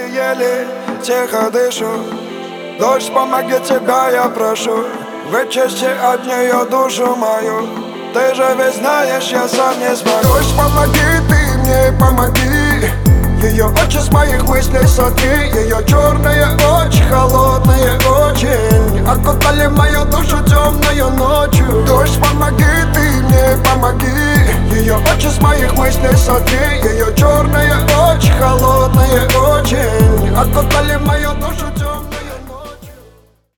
еле-еле тихо дышу. Дождь, помоги, тебя я прошу, вычисти от нее душу мою. Ты же ведь знаешь, я сам не смогу. Дождь, помоги, ты мне помоги. Ее очи с моих мыслей сотри. Ее черные очи, холодные очень, окутали мою душу темною ночью. Дождь, помоги, ты мне помоги. Ее очи с моих мыслей сотри. Ее черные очи, холодные очень, окутали мою душу.